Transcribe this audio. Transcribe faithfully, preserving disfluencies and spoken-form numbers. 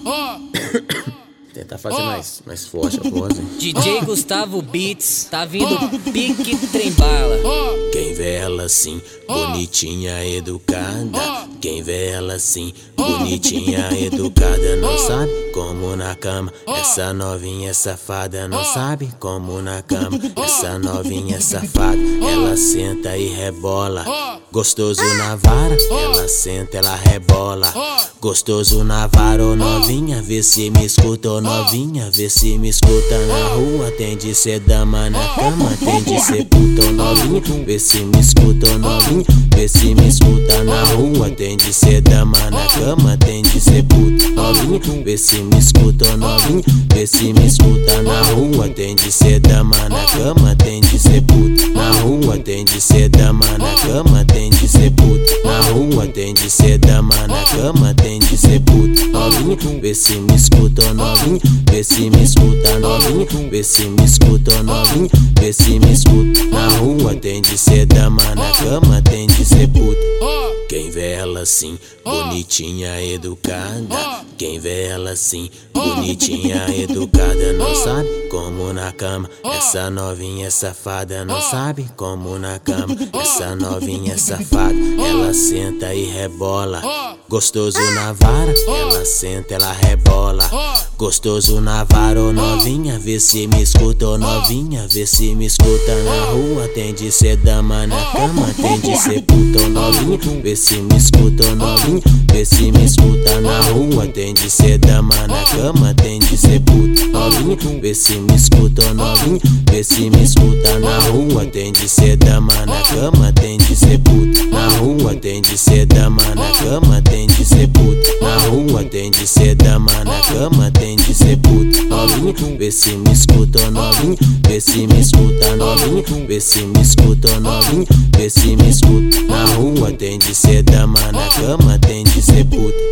Tentar fazer mais, mais forte a voz, hein? D J Gustavo Beats, tá vindo pique trem-bala. Quem vê ela assim, bonitinha, educada. Quem vê ela assim, bonitinha, educada. Não sabe como na cama, essa novinha safada. Não sabe como na cama, essa novinha safada. Ela senta e rebola, gostoso na vara. Ela senta, ela rebola, gostoso na vara. Ô novinha, vê se me escuta. Ô novinha, vê se me escuta. Na rua tem de ser dama, na cama tem de ser puta. Ô novinha, vê se me escuta. Ô novinha, vê se me escuta. Na rua tem de ser dama, na cama tem de ser puta. Novinha, vê se me escuta. Ô novinha, vê se me escuta. Na rua tem de ser dama, na cama tem de ser puta. Na rua tem de ser dama, na cama tem de ser puta. Na rua tem de ser dama, na cama tem de ser puta. Novinha, vê se me escuta. Ô novinha, vê se me escuta. Novinha, vê se me escuta. Ô novinha, vê se me escuta. Na rua tem de ser dama, na cama tem de ser puta. Quem vê ela assim, bonitinha, educada. Quem vê ela assim, bonitinha, educada. Não sabe como na cama, essa novinha safada. Não sabe como na cama, essa novinha safada. Ela senta e rebola, gostoso na vara. Ela senta, ela rebola, gostoso na vara. Ô novinha, vê se me escuta. Ô novinha, vê se me escuta. Na rua tem de ser dama, na cama tem de ser puta. Ô novinha, vê se me escuta. Ô novinha, vê se me escuta. Na rua tem de ser dama, na cama tem de ser puta. Novinha, vê se me escuta. Ô novinha, vê se me escuta. Na rua tem de ser dama, na cama tem de ser puta. Na rua tem de ser dama, na cama tem de ser puta. Na rua tem de ser dama, na cama tem de ser puta. Novinha, vê se me escuta. Ô novinha, vê se me escuta. Novinha, vê se me escuta. Ô novinha, vê se me escuta. Na rua tem de ser dama, na cama tem de ser puta.